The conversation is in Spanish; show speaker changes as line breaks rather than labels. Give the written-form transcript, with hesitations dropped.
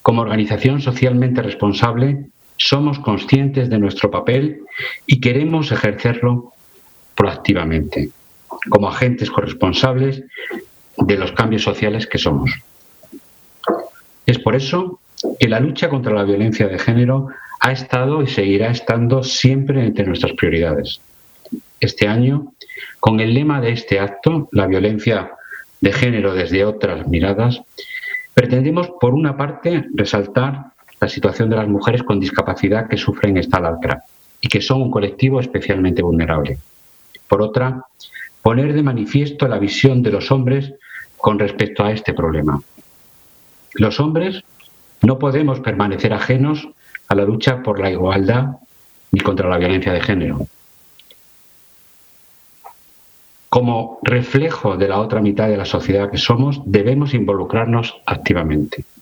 Como organización socialmente responsable, somos conscientes de nuestro papel y queremos ejercerlo proactivamente, como agentes corresponsables de los cambios sociales que somos. Es por eso que la lucha contra la violencia de género ha estado y seguirá estando siempre entre nuestras prioridades. Este año, con el lema de este acto, la violencia de género desde otras miradas, pretendemos, por una parte, resaltar la situación de las mujeres con discapacidad que sufren esta lacra y que son un colectivo especialmente vulnerable. Por otra, poner de manifiesto la visión de los hombres con respecto a este problema. Los hombres no podemos permanecer ajenos a la lucha por la igualdad ni contra la violencia de género. Como reflejo de la otra mitad de la sociedad que somos, debemos involucrarnos activamente.